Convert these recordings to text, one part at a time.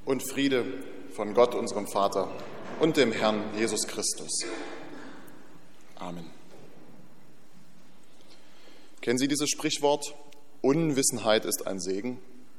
und Friede von Gott, unserem Vater und dem Herrn Jesus Christus. Amen. Kennen Sie dieses Sprichwort? Unwissenheit ist ein Segen.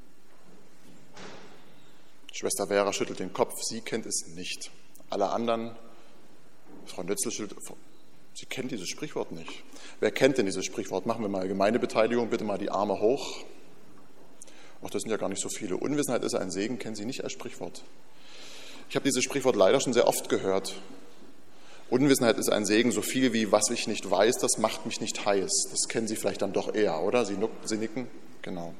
Schwester Vera schüttelt den Kopf, sie kennt es nicht. Alle anderen, Frau Nützel schüttelt, sie kennt dieses Sprichwort nicht. Wer kennt denn dieses Sprichwort? Machen wir mal Gemeindebeteiligung, bitte mal die Arme hoch. Ach, das sind ja gar nicht so viele. Unwissenheit ist ein Segen, kennen Sie nicht als Sprichwort. Ich habe dieses Sprichwort leider schon sehr oft gehört. Unwissenheit ist ein Segen, so viel wie was ich nicht weiß, das macht mich nicht heiß. Das kennen Sie vielleicht dann doch eher, oder? Sie nicken? Genau.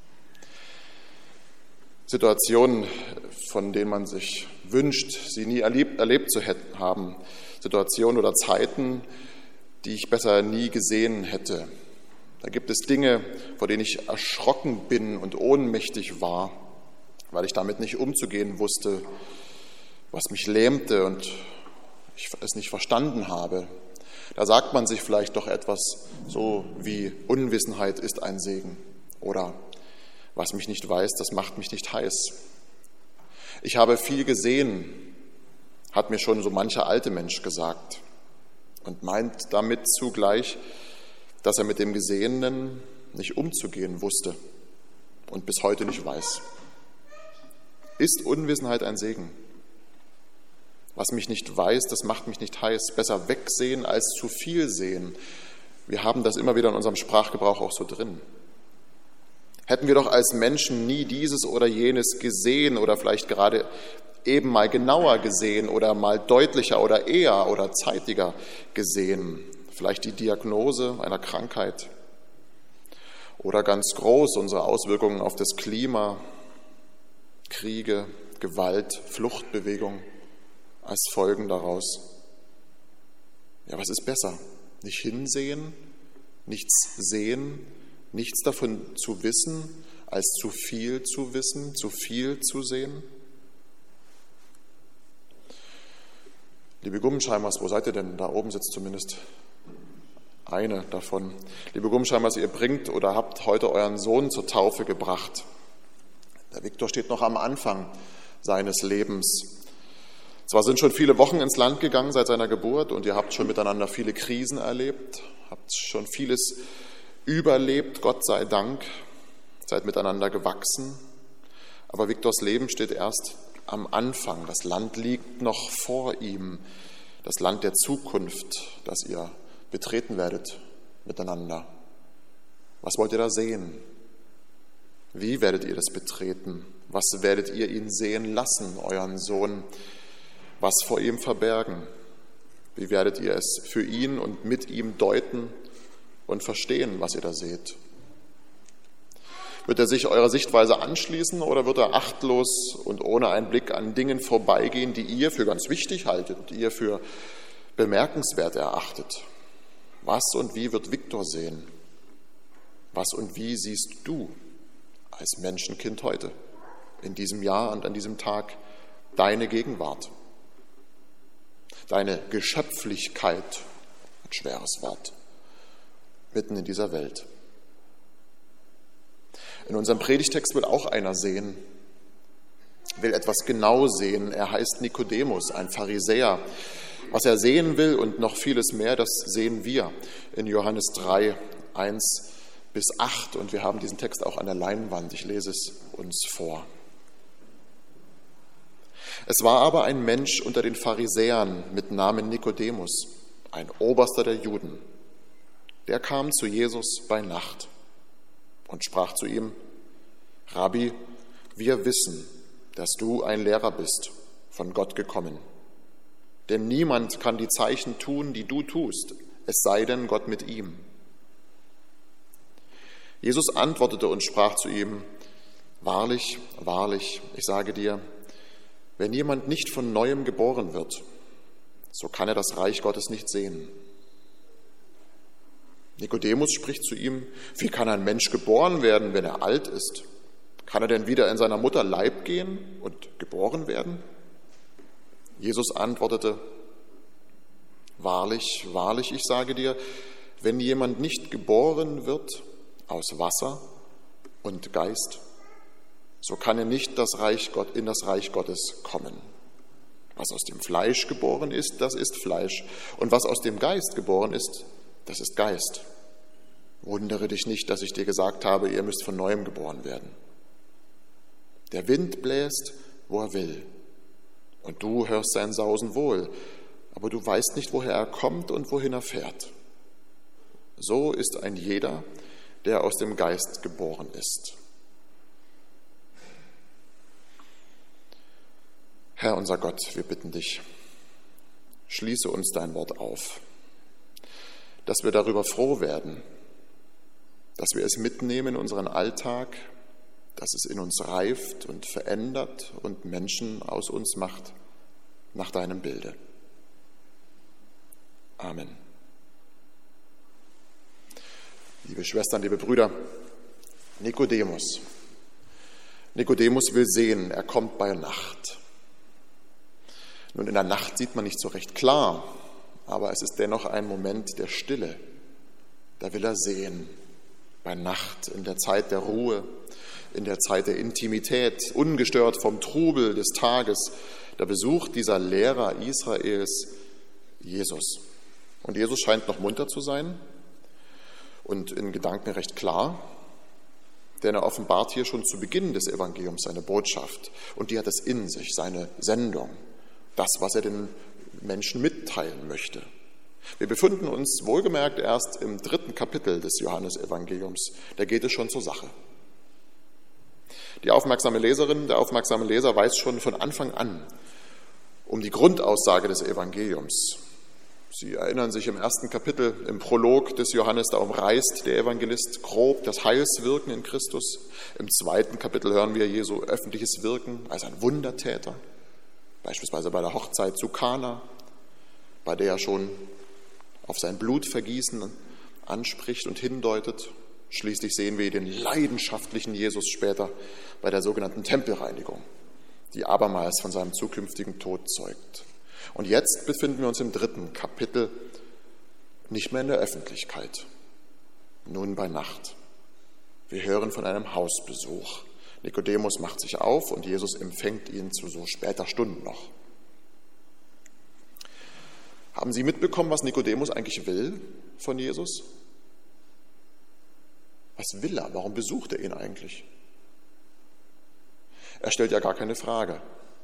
Situationen, von denen man sich wünscht, sie nie erlebt zu haben. Situationen oder Zeiten, die ich besser nie gesehen hätte. Da gibt es Dinge, vor denen ich erschrocken bin und ohnmächtig war, weil ich damit nicht umzugehen wusste, was mich lähmte und ich es nicht verstanden habe. Da sagt man sich vielleicht doch etwas so wie Unwissenheit ist ein Segen oder was mich nicht weiß, das macht mich nicht heiß. Ich habe viel gesehen, hat mir schon so mancher alte Mensch gesagt und meint damit zugleich, dass er mit dem Gesehenen nicht umzugehen wusste und bis heute nicht weiß. Ist Unwissenheit ein Segen? Was mich nicht weiß, das macht mich nicht heiß. Besser wegsehen als zu viel sehen. Wir haben das immer wieder in unserem Sprachgebrauch auch so drin. Hätten wir doch als Menschen nie dieses oder jenes gesehen oder vielleicht gerade eben mal genauer gesehen oder mal deutlicher oder eher oder zeitiger gesehen. Vielleicht die Diagnose einer Krankheit oder ganz groß unsere Auswirkungen auf das Klima, Kriege, Gewalt, Fluchtbewegung als Folgen daraus. Ja, was ist besser? Nicht hinsehen, nichts sehen, nichts davon zu wissen, als zu viel zu wissen, zu viel zu sehen? Liebe Gummenscheimers, wo seid ihr denn? Da oben sitzt zumindest eine davon. Liebe Gummenscheimers, ihr bringt oder habt heute euren Sohn zur Taufe gebracht. Der Viktor steht noch am Anfang seines Lebens. Zwar sind schon viele Wochen ins Land gegangen seit seiner Geburt und ihr habt schon miteinander viele Krisen erlebt, habt schon vieles überlebt, Gott sei Dank, seid miteinander gewachsen. Aber Viktors Leben steht erst am Anfang. Das Land liegt noch vor ihm, das Land der Zukunft, das ihr betreten werdet miteinander. Was wollt ihr da sehen? Wie werdet ihr das betreten? Was werdet ihr ihn sehen lassen, euren Sohn? Was vor ihm verbergen? Wie werdet ihr es für ihn und mit ihm deuten und verstehen, was ihr da seht? Wird er sich eurer Sichtweise anschließen oder wird er achtlos und ohne einen Blick an Dingen vorbeigehen, die ihr für ganz wichtig haltet, die ihr für bemerkenswert erachtet? Was und wie wird Viktor sehen? Was und wie siehst du als Menschenkind heute, in diesem Jahr und an diesem Tag, deine Gegenwart? Deine Geschöpflichkeit, ein schweres Wort, mitten in dieser Welt. In unserem Predigtext will auch einer sehen, will etwas genau sehen. Er heißt Nikodemus, ein Pharisäer. Was er sehen will und noch vieles mehr, das sehen wir in Johannes 3, 1 bis 8. Und wir haben diesen Text auch an der Leinwand. Ich lese es uns vor. Es war aber ein Mensch unter den Pharisäern mit Namen Nikodemus, ein Oberster der Juden. Der kam zu Jesus bei Nacht und sprach zu ihm: Rabbi, wir wissen, dass du ein Lehrer bist, von Gott gekommen. Denn niemand kann die Zeichen tun, die du tust, es sei denn Gott mit ihm. Jesus antwortete und sprach zu ihm: Wahrlich, wahrlich, ich sage dir, wenn jemand nicht von Neuem geboren wird, so kann er das Reich Gottes nicht sehen. Nikodemus spricht zu ihm: Wie kann ein Mensch geboren werden, wenn er alt ist? Kann er denn wieder in seiner Mutter Leib gehen und geboren werden? Jesus antwortete: Wahrlich, wahrlich, ich sage dir, wenn jemand nicht geboren wird aus Wasser und Geist, so kann er nicht in das Reich Gottes kommen. Was aus dem Fleisch geboren ist, das ist Fleisch. Und was aus dem Geist geboren ist, das ist Geist. Wundere dich nicht, dass ich dir gesagt habe, ihr müsst von Neuem geboren werden. Der Wind bläst, wo er will. Und du hörst sein Sausen wohl, aber du weißt nicht, woher er kommt und wohin er fährt. So ist ein jeder, der aus dem Geist geboren ist. Herr unser Gott, wir bitten dich, schließe uns dein Wort auf, dass wir darüber froh werden, dass wir es mitnehmen in unseren Alltag, dass es in uns reift und verändert und Menschen aus uns macht, nach deinem Bilde. Amen. Liebe Schwestern, liebe Brüder, Nikodemus will sehen, er kommt bei Nacht. Nun, in der Nacht sieht man nicht so recht klar, aber es ist dennoch ein Moment der Stille. Da will er sehen, bei Nacht, in der Zeit der Ruhe, in der Zeit der Intimität, ungestört vom Trubel des Tages. Da besucht dieser Lehrer Israels Jesus. Und Jesus scheint noch munter zu sein und in Gedanken recht klar, denn er offenbart hier schon zu Beginn des Evangeliums seine Botschaft. Und die hat es in sich, seine Sendung, das, was er den Menschen mitteilen möchte. Wir befinden uns wohlgemerkt erst im 3. Kapitel des Johannesevangeliums. Da geht es schon zur Sache. Die aufmerksame Leserin, der aufmerksame Leser weiß schon von Anfang an um die Grundaussage des Evangeliums. Sie erinnern sich im 1. Kapitel, im Prolog des Johannes, da umreißt der Evangelist grob das Heilswirken in Christus. Im 2. Kapitel hören wir Jesu öffentliches Wirken als ein Wundertäter, beispielsweise bei der Hochzeit zu Kana, bei der er schon auf sein Blutvergießen anspricht und hindeutet. Schließlich sehen wir den leidenschaftlichen Jesus später bei der sogenannten Tempelreinigung, die abermals von seinem zukünftigen Tod zeugt. Und jetzt befinden wir uns im 3. Kapitel nicht mehr in der Öffentlichkeit, nun bei Nacht. Wir hören von einem Hausbesuch. Nikodemus macht sich auf und Jesus empfängt ihn zu so später Stunde noch. Haben Sie mitbekommen, was Nikodemus eigentlich will von Jesus? Was will er? Warum besucht er ihn eigentlich? Er stellt ja gar keine Frage.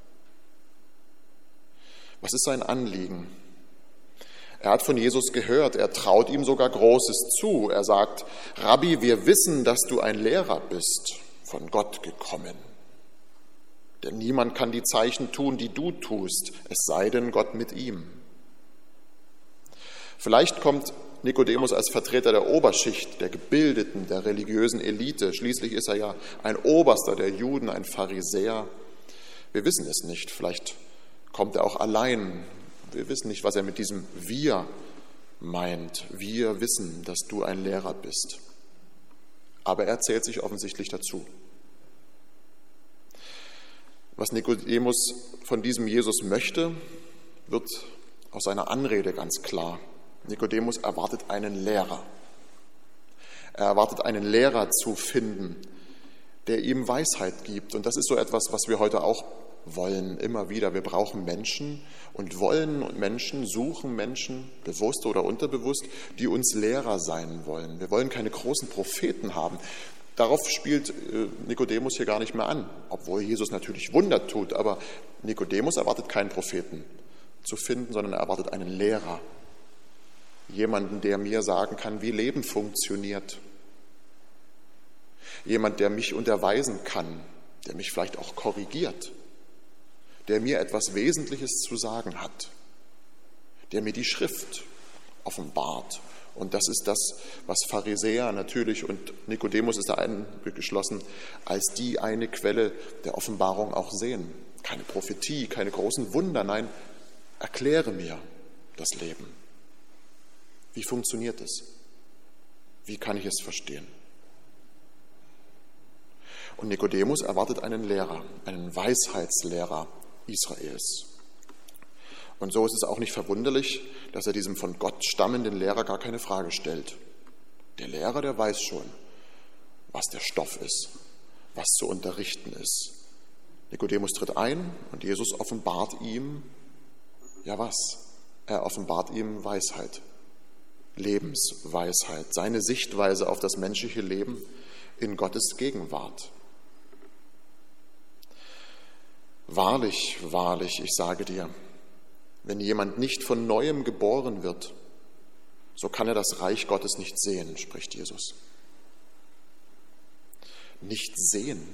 Was ist sein Anliegen? Er hat von Jesus gehört, er traut ihm sogar Großes zu. Er sagt, Rabbi, wir wissen, dass du ein Lehrer bist, von Gott gekommen. Denn niemand kann die Zeichen tun, die du tust, es sei denn Gott mit ihm. Vielleicht kommt Nikodemus als Vertreter der Oberschicht, der Gebildeten, der religiösen Elite. Schließlich ist er ja ein Oberster der Juden, ein Pharisäer. Wir wissen es nicht. Vielleicht kommt er auch allein. Wir wissen nicht, was er mit diesem Wir meint. Wir wissen, dass du ein Lehrer bist. Aber er zählt sich offensichtlich dazu. Was Nikodemus von diesem Jesus möchte, wird aus seiner Anrede ganz klar. Nikodemus erwartet einen Lehrer. Er erwartet einen Lehrer zu finden, der ihm Weisheit gibt. Und das ist so etwas, was wir heute auch wollen, immer wieder. Wir brauchen Menschen und wollen und Menschen suchen Menschen, bewusst oder unterbewusst, die uns Lehrer sein wollen. Wir wollen keine großen Propheten haben. Darauf spielt Nikodemus hier gar nicht mehr an, obwohl Jesus natürlich Wunder tut. Aber Nikodemus erwartet keinen Propheten zu finden, sondern er erwartet einen Lehrer. Jemanden, der mir sagen kann, wie Leben funktioniert. Jemand, der mich unterweisen kann, der mich vielleicht auch korrigiert, der mir etwas Wesentliches zu sagen hat, der mir die Schrift offenbart. Und das ist das, was Pharisäer natürlich, und Nikodemus ist da eingeschlossen, als die eine Quelle der Offenbarung auch sehen. Keine Prophetie, keine großen Wunder, nein, erkläre mir das Leben. Wie funktioniert es? Wie kann ich es verstehen? Und Nikodemus erwartet einen Lehrer, einen Weisheitslehrer Israels. Und so ist es auch nicht verwunderlich, dass er diesem von Gott stammenden Lehrer gar keine Frage stellt. Der Lehrer, der weiß schon, was der Stoff ist, was zu unterrichten ist. Nikodemus tritt ein und Jesus offenbart ihm, ja was? Er offenbart ihm Weisheit, Lebensweisheit, seine Sichtweise auf das menschliche Leben in Gottes Gegenwart. Wahrlich, wahrlich, ich sage dir, wenn jemand nicht von Neuem geboren wird, so kann er das Reich Gottes nicht sehen, spricht Jesus. Nicht sehen.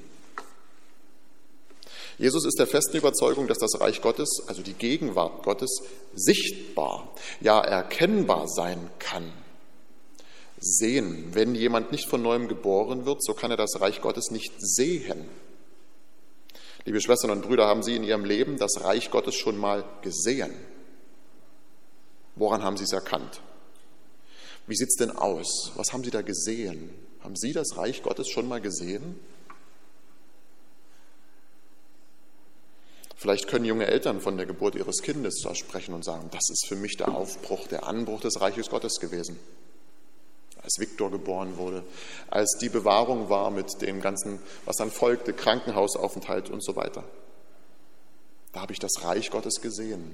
Jesus ist der festen Überzeugung, dass das Reich Gottes, also die Gegenwart Gottes, sichtbar, ja erkennbar sein kann. Sehen. Wenn jemand nicht von Neuem geboren wird, so kann er das Reich Gottes nicht sehen. Liebe Schwestern und Brüder, haben Sie in Ihrem Leben das Reich Gottes schon mal gesehen? Woran haben Sie es erkannt? Wie sieht es denn aus? Was haben Sie da gesehen? Haben Sie das Reich Gottes schon mal gesehen? Vielleicht können junge Eltern von der Geburt ihres Kindes sprechen und sagen, das ist für mich der Aufbruch, der Anbruch des Reiches Gottes gewesen. Als Viktor geboren wurde, als die Bewahrung war mit dem Ganzen, was dann folgte, Krankenhausaufenthalt und so weiter. Da habe ich das Reich Gottes gesehen.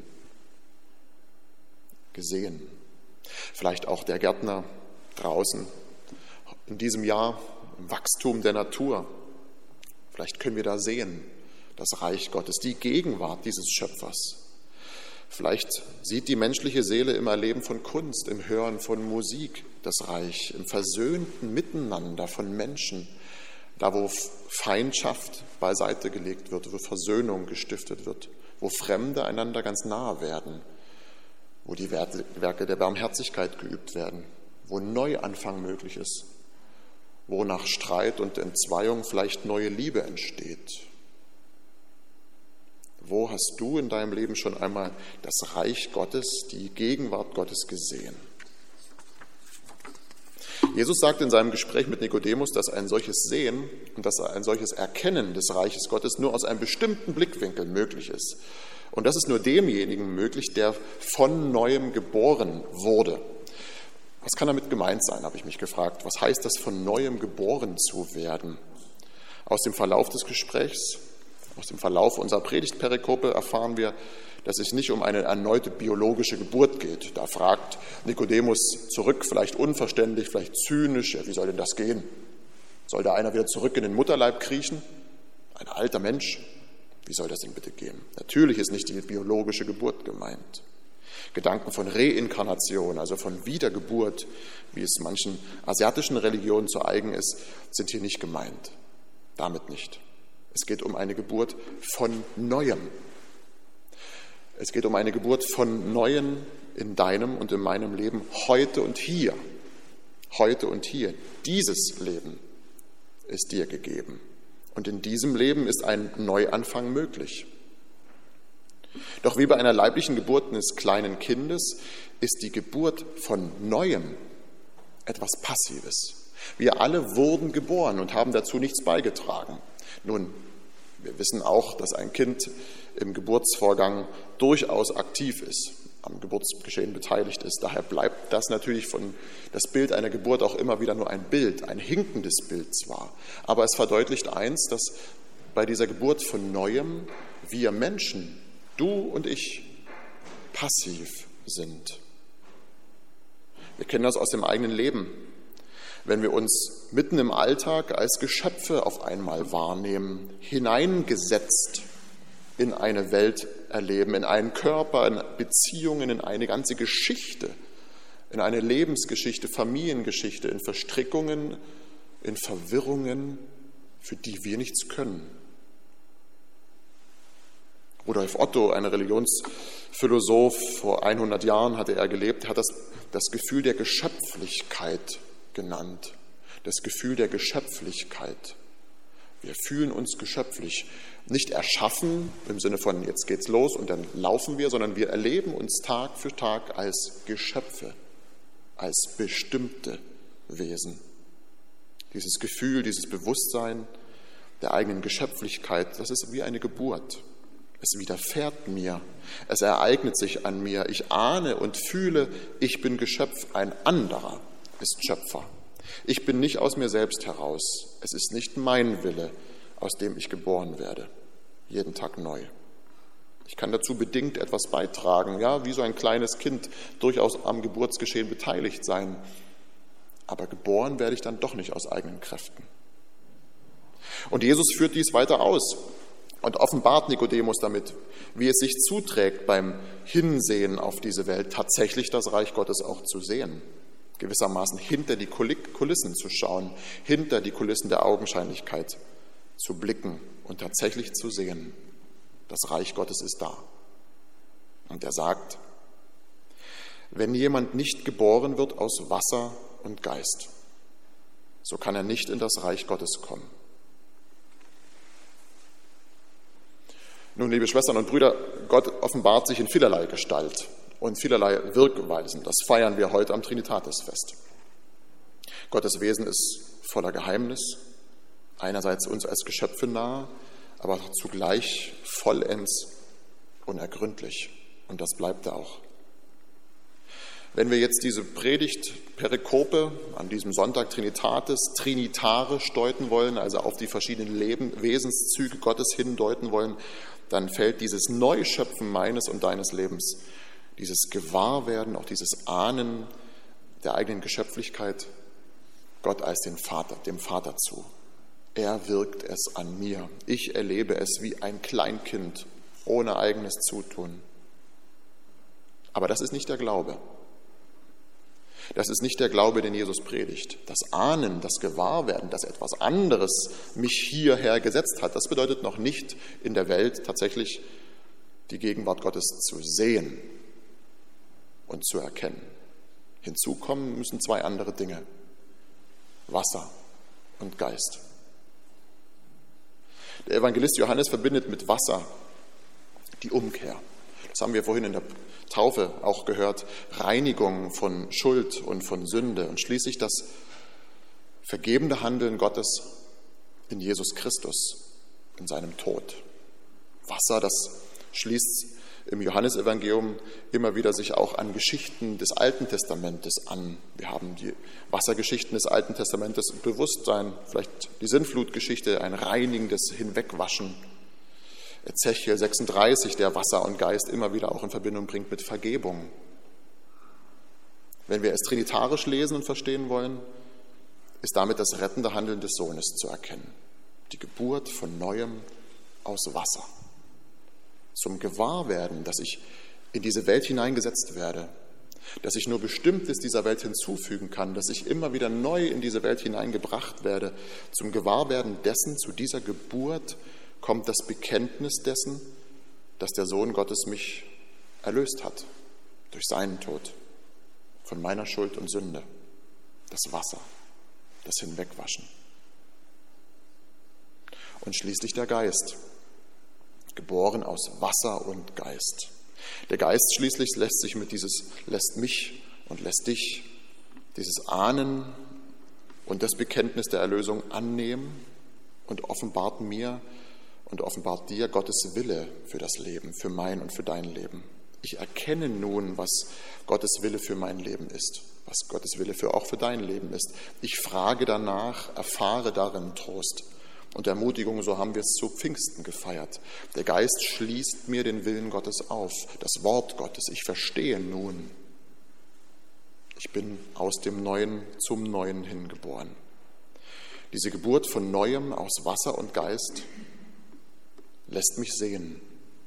Vielleicht auch der Gärtner draußen in diesem Jahr im Wachstum der Natur. Vielleicht können wir da sehen, das Reich Gottes, die Gegenwart dieses Schöpfers. Vielleicht sieht die menschliche Seele im Erleben von Kunst, im Hören von Musik das Reich, im versöhnten Miteinander von Menschen, da wo Feindschaft beiseite gelegt wird, wo Versöhnung gestiftet wird, wo Fremde einander ganz nahe werden, wo die Werke der Barmherzigkeit geübt werden, wo Neuanfang möglich ist, wo nach Streit und Entzweiung vielleicht neue Liebe entsteht. Wo hast du in deinem Leben schon einmal das Reich Gottes, die Gegenwart Gottes gesehen? Jesus sagt in seinem Gespräch mit Nikodemus, dass ein solches Sehen und dass ein solches Erkennen des Reiches Gottes nur aus einem bestimmten Blickwinkel möglich ist. Und das ist nur demjenigen möglich, der von Neuem geboren wurde. Was kann damit gemeint sein, habe ich mich gefragt. Was heißt das, von Neuem geboren zu werden? Aus dem Verlauf des Gesprächs, aus dem Verlauf unserer Predigtperikope erfahren wir, dass es nicht um eine erneute biologische Geburt geht. Da fragt Nikodemus zurück, vielleicht unverständlich, vielleicht zynisch, ja, wie soll denn das gehen? Soll da einer wieder zurück in den Mutterleib kriechen? Ein alter Mensch? Wie soll das denn bitte gehen? Natürlich ist nicht die biologische Geburt gemeint. Gedanken von Reinkarnation, also von Wiedergeburt, wie es manchen asiatischen Religionen zu eigen ist, sind hier nicht gemeint. Damit nicht. Es geht um eine Geburt von Neuem. Es geht um eine Geburt von Neuem in deinem und in meinem Leben heute und hier. Heute und hier. Dieses Leben ist dir gegeben. Und in diesem Leben ist ein Neuanfang möglich. Doch wie bei einer leiblichen Geburt eines kleinen Kindes ist die Geburt von Neuem etwas Passives. Wir alle wurden geboren und haben dazu nichts beigetragen. Nun, wir wissen auch, dass ein Kind im Geburtsvorgang durchaus aktiv ist, am Geburtsgeschehen beteiligt ist. Daher bleibt das natürlich das Bild einer Geburt auch immer wieder nur ein Bild, ein hinkendes Bild zwar. Aber es verdeutlicht eins, dass bei dieser Geburt von Neuem wir Menschen, du und ich, passiv sind. Wir kennen das aus dem eigenen Leben. Wenn wir uns mitten im Alltag als Geschöpfe auf einmal wahrnehmen, hineingesetzt in eine Welt erleben, in einen Körper, in Beziehungen, in eine ganze Geschichte, in eine Lebensgeschichte, Familiengeschichte, in Verstrickungen, in Verwirrungen, für die wir nichts können. Rudolf Otto, ein Religionsphilosoph, vor 100 Jahren hatte er gelebt, hat das Gefühl der Geschöpflichkeit genannt. Das Gefühl der Geschöpflichkeit. Wir fühlen uns geschöpflich. Nicht erschaffen im Sinne von jetzt geht's los und dann laufen wir, sondern wir erleben uns Tag für Tag als Geschöpfe, als bestimmte Wesen. Dieses Gefühl, dieses Bewusstsein der eigenen Geschöpflichkeit, das ist wie eine Geburt. Es widerfährt mir, es ereignet sich an mir. Ich ahne und fühle, ich bin Geschöpf, ein anderer ist Schöpfer. Ich bin nicht aus mir selbst heraus. Es ist nicht mein Wille, aus dem ich geboren werde, jeden Tag neu. Ich kann dazu bedingt etwas beitragen, ja, wie so ein kleines Kind durchaus am Geburtsgeschehen beteiligt sein. Aber geboren werde ich dann doch nicht aus eigenen Kräften. Und Jesus führt dies weiter aus und offenbart Nikodemus damit, wie es sich zuträgt, beim Hinsehen auf diese Welt tatsächlich das Reich Gottes auch zu sehen. Gewissermaßen hinter die Kulissen zu schauen, hinter die Kulissen der Augenscheinlichkeit zu blicken und tatsächlich zu sehen, das Reich Gottes ist da. Und er sagt, wenn jemand nicht geboren wird aus Wasser und Geist, so kann er nicht in das Reich Gottes kommen. Nun, liebe Schwestern und Brüder, Gott offenbart sich in vielerlei Gestalt und vielerlei Wirkweisen. Das feiern wir heute am Trinitatisfest. Gottes Wesen ist voller Geheimnis, einerseits uns als Geschöpfe nahe, aber zugleich vollends unergründlich. Und das bleibt er auch. Wenn wir jetzt diese Predigt-Perikope an diesem Sonntag Trinitatis trinitarisch deuten wollen, also auf die verschiedenen Wesenszüge Gottes hindeuten wollen, dann fällt dieses Neuschöpfen meines und deines Lebens, dieses Gewahrwerden, auch dieses Ahnen der eigenen Geschöpflichkeit, Gott als dem Vater zu. Er wirkt es an mir. Ich erlebe es wie ein Kleinkind, ohne eigenes Zutun. Aber das ist nicht der Glaube. Das ist nicht der Glaube, den Jesus predigt. Das Ahnen, das Gewahrwerden, dass etwas anderes mich hierher gesetzt hat, das bedeutet noch nicht in der Welt tatsächlich die Gegenwart Gottes zu sehen und zu erkennen. Hinzukommen müssen zwei andere Dinge: Wasser und Geist. Der Evangelist Johannes verbindet mit Wasser die Umkehr. Das haben wir vorhin in der Taufe auch gehört. Reinigung von Schuld und von Sünde und schließlich das vergebende Handeln Gottes in Jesus Christus, in seinem Tod. Wasser, das schließt im Johannesevangelium immer wieder sich auch an Geschichten des Alten Testamentes an. Wir haben die Wassergeschichten des Alten Testamentes Bewusstsein, vielleicht die Sintflutgeschichte, ein reinigendes Hinwegwaschen. Ezechiel 36, der Wasser und Geist immer wieder auch in Verbindung bringt mit Vergebung. Wenn wir es trinitarisch lesen und verstehen wollen, ist damit das rettende Handeln des Sohnes zu erkennen. Die Geburt von Neuem aus Wasser. Zum Gewahrwerden, dass ich in diese Welt hineingesetzt werde, dass ich nur Bestimmtes dieser Welt hinzufügen kann, dass ich immer wieder neu in diese Welt hineingebracht werde. Zum Gewahrwerden dessen, zu dieser Geburt kommt das Bekenntnis dessen, dass der Sohn Gottes mich erlöst hat durch seinen Tod, von meiner Schuld und Sünde. Das Wasser, das Hinwegwaschen. Und schließlich der Geist, geboren aus Wasser und Geist. Der Geist schließlich lässt mich und lässt dich dieses Ahnen und das Bekenntnis der Erlösung annehmen und offenbart mir und offenbart dir Gottes Wille für das Leben, für mein und für dein Leben. Ich erkenne nun, was Gottes Wille für mein Leben ist, was Gottes Wille auch für dein Leben ist. Ich frage danach, erfahre darin Trost und Ermutigung, so haben wir es zu Pfingsten gefeiert. Der Geist schließt mir den Willen Gottes auf, das Wort Gottes. Ich verstehe nun, ich bin aus dem Neuen zum Neuen hingeboren. Diese Geburt von Neuem aus Wasser und Geist lässt mich sehen,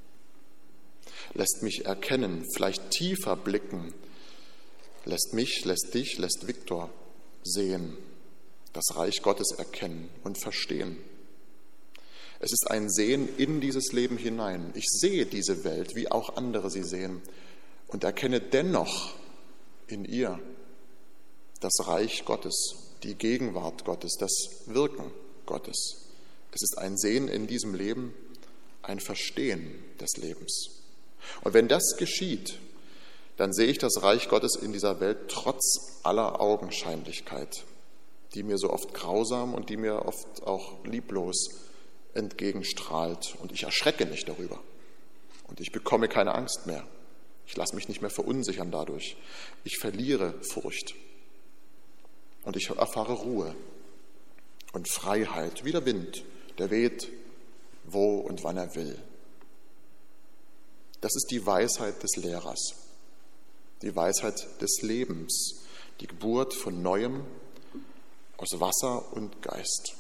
lässt mich erkennen, vielleicht tiefer blicken, lässt mich, lässt dich, lässt Viktor sehen, das Reich Gottes erkennen und verstehen. Es ist ein Sehen in dieses Leben hinein. Ich sehe diese Welt, wie auch andere sie sehen, und erkenne dennoch in ihr das Reich Gottes, die Gegenwart Gottes, das Wirken Gottes. Es ist ein Sehen in diesem Leben, ein Verstehen des Lebens. Und wenn das geschieht, dann sehe ich das Reich Gottes in dieser Welt trotz aller Augenscheinlichkeit, die mir so oft grausam und die mir oft auch lieblos entgegenstrahlt. Und ich erschrecke nicht darüber. Und ich bekomme keine Angst mehr. Ich lasse mich nicht mehr verunsichern dadurch. Ich verliere Furcht. Und ich erfahre Ruhe und Freiheit, wie der Wind, der weht, wo und wann er will. Das ist die Weisheit des Lehrers, die Weisheit des Lebens, die Geburt von Neuem aus Wasser und Geist.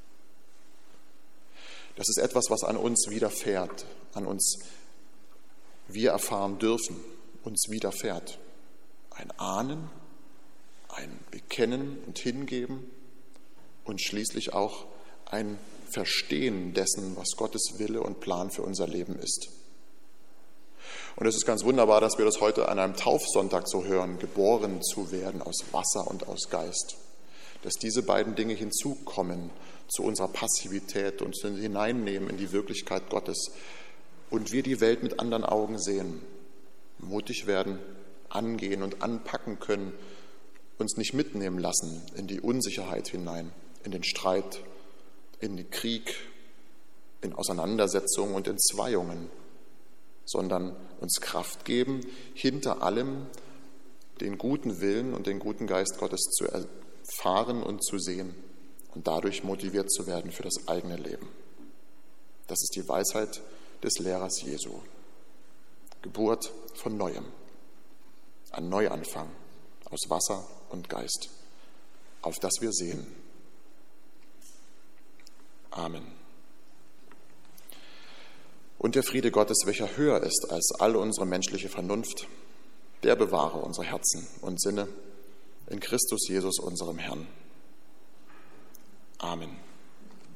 Das ist etwas, was an uns widerfährt, an uns wir erfahren dürfen, uns widerfährt. Ein Ahnen, ein Bekennen und Hingeben und schließlich auch ein Verstehen dessen, was Gottes Wille und Plan für unser Leben ist. Und es ist ganz wunderbar, dass wir das heute an einem Taufsonntag so hören, geboren zu werden aus Wasser und aus Geist. Dass diese beiden Dinge hinzukommen zu unserer Passivität und uns hineinnehmen in die Wirklichkeit Gottes und wir die Welt mit anderen Augen sehen, mutig werden, angehen und anpacken können, uns nicht mitnehmen lassen in die Unsicherheit hinein, in den Streit, in den Krieg, in Auseinandersetzungen und Entzweiungen, sondern uns Kraft geben, hinter allem den guten Willen und den guten Geist Gottes zu erfahren und zu sehen und dadurch motiviert zu werden für das eigene Leben. Das ist die Weisheit des Lehrers Jesu. Geburt von Neuem, ein Neuanfang aus Wasser und Geist, auf das wir sehen. Amen. Und der Friede Gottes, welcher höher ist als all unsere menschliche Vernunft, der bewahre unsere Herzen und Sinne in Christus Jesus, unserem Herrn. Amen.